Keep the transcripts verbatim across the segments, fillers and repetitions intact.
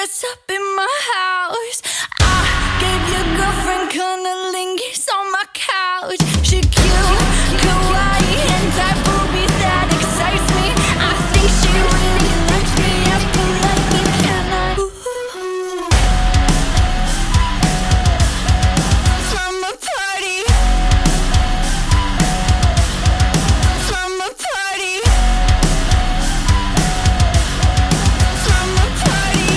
dress up in my house. I gave your girlfriend cunnilingus on my couch. She cute, kawaii, and type boobies that excites me. I think she really likes me. I feel like you cannot. From a party, from a party, from a party,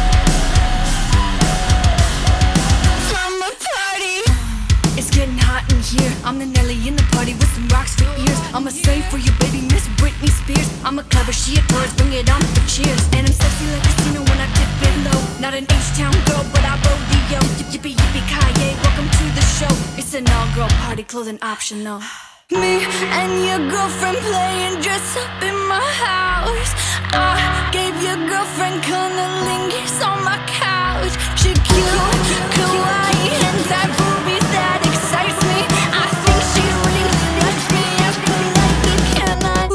from a party. It's getting hot in here. I'm the Nelly in the party with some rocks for ears. I'm a slave for you, baby, Miss Britney Spears. I'm a clever, she adores, bring it on for cheers. And I'm sexy like Christina when I dip it low. Not an H-town girl, but I rodeo. Yippee yippee ki-yay, welcome to the show. It's an all-girl party, clothing optional. Me and your girlfriend playing dress up in my house. I gave your girlfriend cunnilingus on my couch. She cute, kawaii, and that boobies that excites me. I think she really likes me. I feel like you cannot.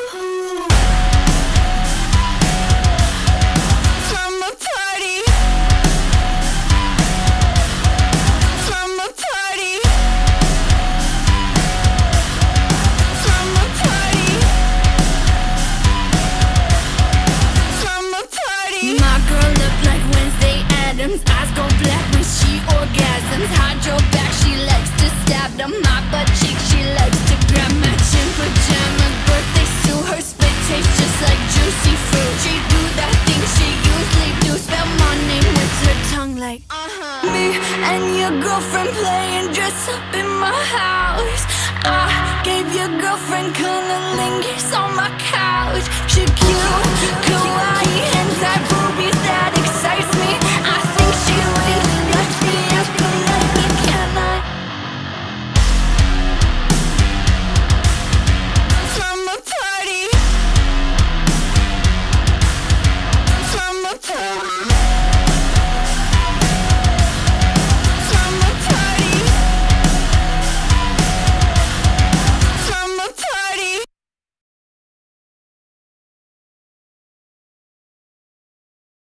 From a party, from a party, from a party, from a party. My girl look like Wednesday Addams. Eyes go black when she orgasms. Hide your back, she likes to stab them. My butt cheek, she likes to grab. Matching pajamas, birthday suit. Her spit tastes just like juicy fruit. She do that thing she usually do. Spell my name with her tongue like uh-huh. Me and your girlfriend playing dress up in my house. I gave your girlfriend cunnilingus on my couch. She cute, kawaii.